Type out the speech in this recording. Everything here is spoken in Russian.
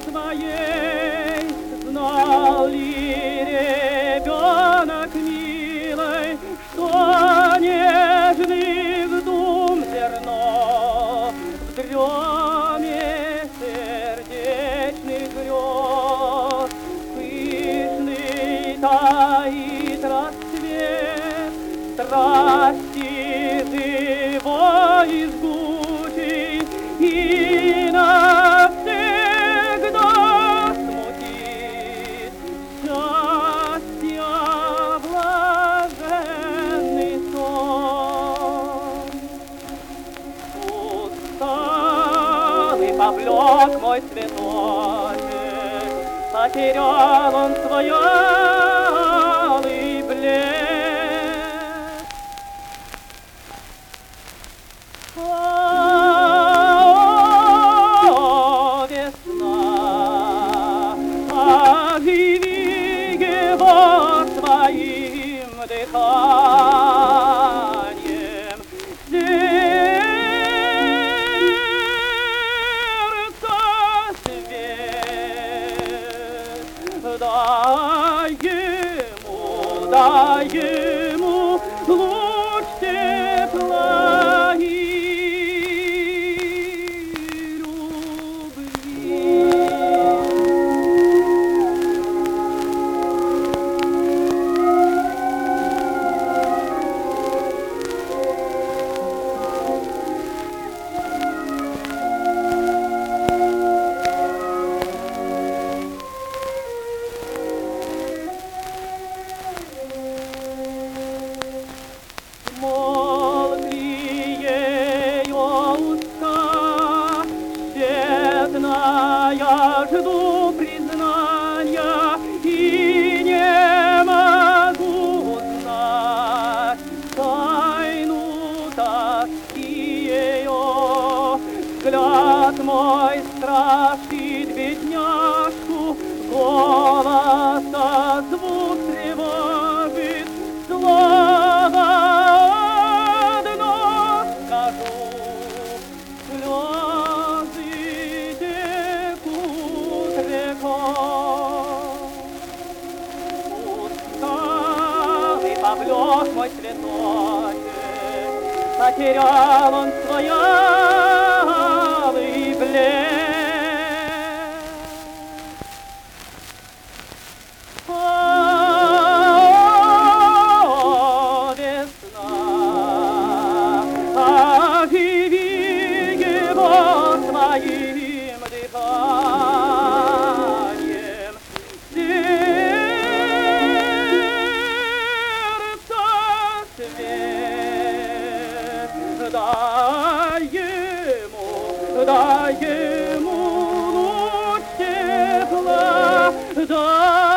своей. Знал ли ребенок милый, что нежных дум зерно в дреме сердечных грез пышный таит расцвет страсти живой и жгучей, и навсегда смутит счастья блаженный сон. Устал и поблек мой цветочек, потерял он свой алый блеск. О, весна, оживи его своим дыханием. Сердце свет, дай ему луч тепла и я жду признания и не могу узнать тайну тоски ее. Взгляд мой страшит бедняжку, голоса звук тревожит, слово одно скажу. Поблек мой цветочек, потерял он свой алый блеск. О, весна, оживи его своим дыханием. Дай ему луч тепла, дай